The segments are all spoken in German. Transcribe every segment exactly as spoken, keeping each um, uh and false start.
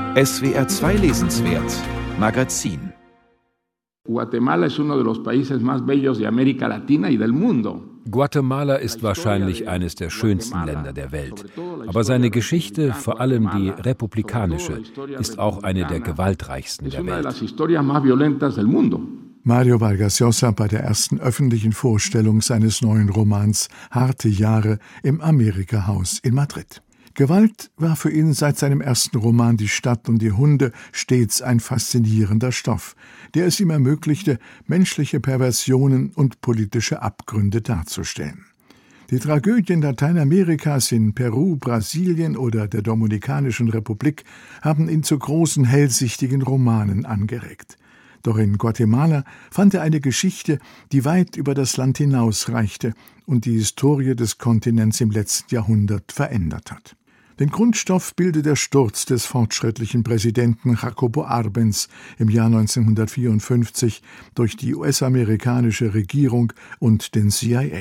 S W R zwei Lesenswert Magazin. Guatemala ist uno de los países más bellos de América Latina y del mundo. Guatemala ist wahrscheinlich eines der schönsten Länder der Welt. Aber seine Geschichte, vor allem die republikanische, ist auch eine der gewaltreichsten der Welt. Mario Vargas Llosa bei der ersten öffentlichen Vorstellung seines neuen Romans »Harte Jahre« im Amerika-Haus in Madrid. Gewalt war für ihn seit seinem ersten Roman »Die Stadt und die Hunde« stets ein faszinierender Stoff, der es ihm ermöglichte, menschliche Perversionen und politische Abgründe darzustellen. Die Tragödien Lateinamerikas in Peru, Brasilien oder der Dominikanischen Republik haben ihn zu großen, hellsichtigen Romanen angeregt. Doch in Guatemala fand er eine Geschichte, die weit über das Land hinausreichte und die Historie des Kontinents im letzten Jahrhundert verändert hat. Den Grundstoff bildet der Sturz des fortschrittlichen Präsidenten Jacobo Arbenz im Jahr neunzehnhundertvierundfünfzig durch die U S-amerikanische Regierung und den C I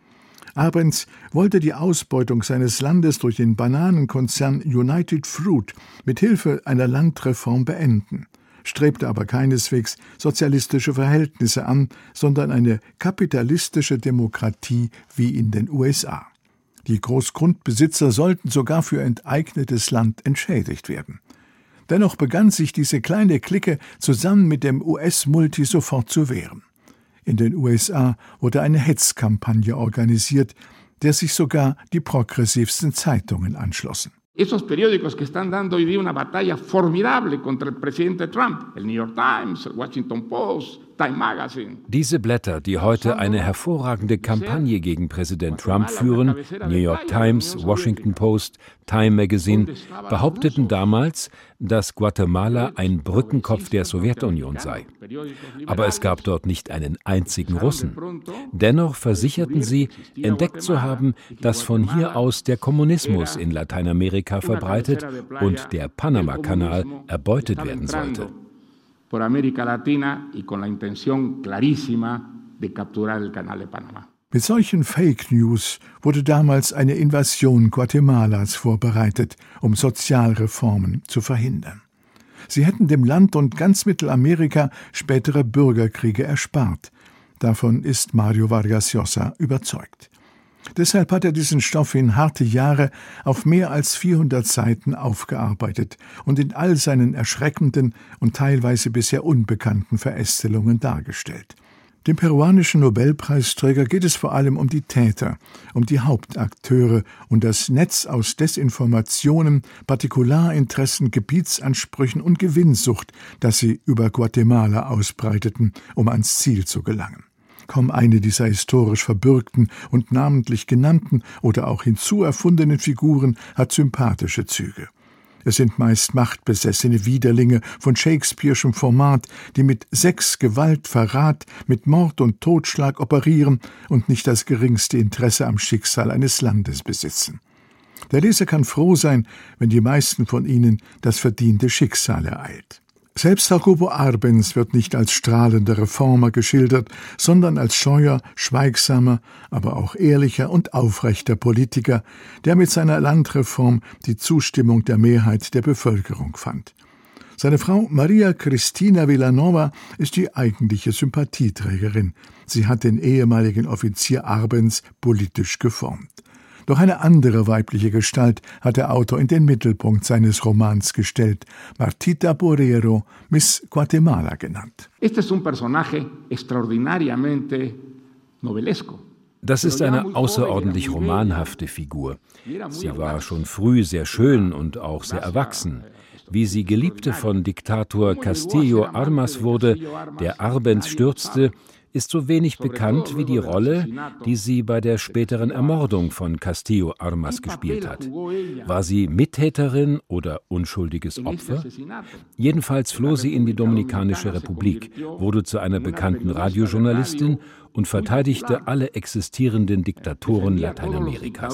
A. Arbenz wollte die Ausbeutung seines Landes durch den Bananenkonzern United Fruit mit Hilfe einer Landreform beenden, strebte aber keineswegs sozialistische Verhältnisse an, sondern eine kapitalistische Demokratie wie in den U S A. Die Großgrundbesitzer sollten sogar für enteignetes Land entschädigt werden. Dennoch begann sich diese kleine Clique zusammen mit dem U S-Multi sofort zu wehren. In den U S A wurde eine Hetzkampagne organisiert, der sich sogar die progressivsten Zeitungen anschlossen. Esos periódicos que están dando hoy día una batalla formidable contra el presidente Trump, el New York Times, el Washington Post, Time Magazine. Diese Blätter, die heute eine hervorragende Kampagne gegen Präsident Trump führen, New York Times, Washington Post, Time Magazine, behaupteten damals, dass Guatemala ein Brückenkopf der Sowjetunion sei. Aber es gab dort nicht einen einzigen Russen. Dennoch versicherten sie, entdeckt zu haben, dass von hier aus der Kommunismus in Lateinamerika verbreitet und der Panama-Kanal erbeutet werden sollte. Por América Latina y con la intención clarísima de capturar el Canal de Panamá. Mit solchen Fake News wurde damals eine Invasion Guatemalas vorbereitet, um Sozialreformen zu verhindern. Sie hätten dem Land und ganz Mittelamerika spätere Bürgerkriege erspart. Davon ist Mario Vargas Llosa überzeugt. Deshalb hat er diesen Stoff in »Harte Jahre« auf mehr als vierhundert Seiten aufgearbeitet und in all seinen erschreckenden und teilweise bisher unbekannten Verästelungen dargestellt. Dem peruanischen Nobelpreisträger geht es vor allem um die Täter, um die Hauptakteure und das Netz aus Desinformationen, Partikularinteressen, Gebietsansprüchen und Gewinnsucht, das sie über Guatemala ausbreiteten, um ans Ziel zu gelangen. Kaum eine dieser historisch verbürgten und namentlich genannten oder auch hinzuerfundenen Figuren hat sympathische Züge. Es sind meist machtbesessene Widerlinge von Shakespeare'schem Format, die mit Sex, Gewalt, Verrat, mit Mord und Totschlag operieren und nicht das geringste Interesse am Schicksal eines Landes besitzen. Der Leser kann froh sein, wenn die meisten von ihnen das verdiente Schicksal ereilt. Selbst Jacobo Arbenz wird nicht als strahlender Reformer geschildert, sondern als scheuer, schweigsamer, aber auch ehrlicher und aufrechter Politiker, der mit seiner Landreform die Zustimmung der Mehrheit der Bevölkerung fand. Seine Frau Maria Cristina Vilanova ist die eigentliche Sympathieträgerin. Sie hat den ehemaligen Offizier Arbenz politisch geformt. Doch eine andere weibliche Gestalt hat der Autor in den Mittelpunkt seines Romans gestellt, Martita Borrero, Miss Guatemala genannt. Este es un personaje extraordinariamente novelesco. Das ist eine außerordentlich romanhafte Figur. Sie war schon früh sehr schön und auch sehr erwachsen. Wie sie Geliebte von Diktator Castillo Armas wurde, der Arbenz stürzte, ist so wenig bekannt wie die Rolle, die sie bei der späteren Ermordung von Castillo Armas gespielt hat. War sie Mittäterin oder unschuldiges Opfer? Jedenfalls floh sie in die Dominikanische Republik, wurde zu einer bekannten Radiojournalistin und verteidigte alle existierenden Diktatoren Lateinamerikas.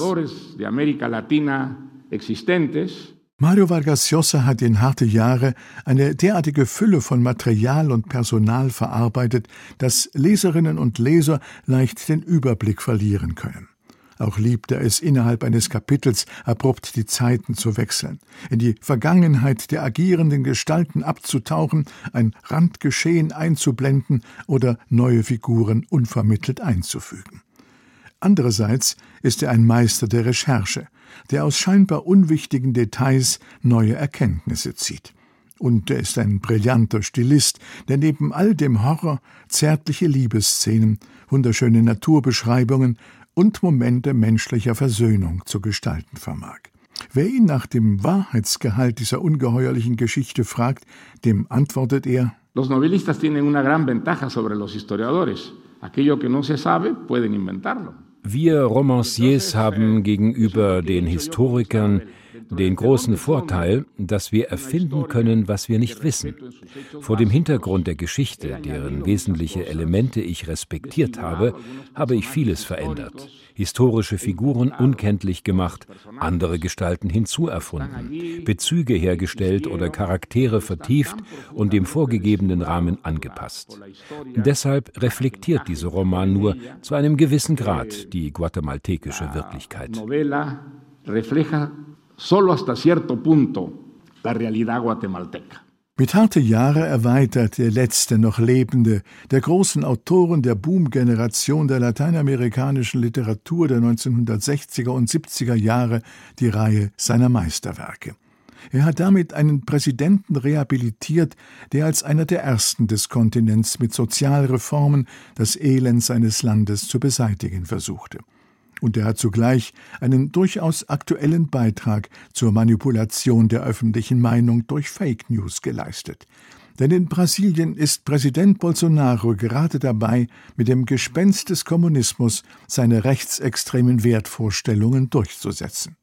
Mario Vargas Llosa hat in »Harte Jahre« eine derartige Fülle von Material und Personal verarbeitet, dass Leserinnen und Leser leicht den Überblick verlieren können. Auch liebt er es, innerhalb eines Kapitels abrupt die Zeiten zu wechseln, in die Vergangenheit der agierenden Gestalten abzutauchen, ein Randgeschehen einzublenden oder neue Figuren unvermittelt einzufügen. Andererseits ist er ein Meister der Recherche, der aus scheinbar unwichtigen Details neue Erkenntnisse zieht. Und er ist ein brillanter Stilist, der neben all dem Horror zärtliche Liebesszenen, wunderschöne Naturbeschreibungen und Momente menschlicher Versöhnung zu gestalten vermag. Wer ihn nach dem Wahrheitsgehalt dieser ungeheuerlichen Geschichte fragt, dem antwortet er: Los novelistas tienen una gran ventaja sobre los historiadores. Aquello que no se sabe, pueden inventarlo. Wir Romanciers haben gegenüber den Historikern den großen Vorteil, dass wir erfinden können, was wir nicht wissen. Vor dem Hintergrund der Geschichte, deren wesentliche Elemente ich respektiert habe, habe ich vieles verändert. Historische Figuren unkenntlich gemacht, andere Gestalten hinzuerfunden, Bezüge hergestellt oder Charaktere vertieft und dem vorgegebenen Rahmen angepasst. Deshalb reflektiert dieser Roman nur zu einem gewissen Grad die guatemaltekische Wirklichkeit. Solo hasta cierto punto la realidad guatemalteca. Mit Harte Jahre erweitert der letzte noch lebende der großen Autoren der Boom-Generation der lateinamerikanischen Literatur der neunzehnhundertsechziger und siebziger Jahre die Reihe seiner Meisterwerke. Er hat damit einen Präsidenten rehabilitiert, der als einer der ersten des Kontinents mit Sozialreformen das Elend seines Landes zu beseitigen versuchte. Und er hat zugleich einen durchaus aktuellen Beitrag zur Manipulation der öffentlichen Meinung durch Fake News geleistet. Denn in Brasilien ist Präsident Bolsonaro gerade dabei, mit dem Gespenst des Kommunismus seine rechtsextremen Wertvorstellungen durchzusetzen.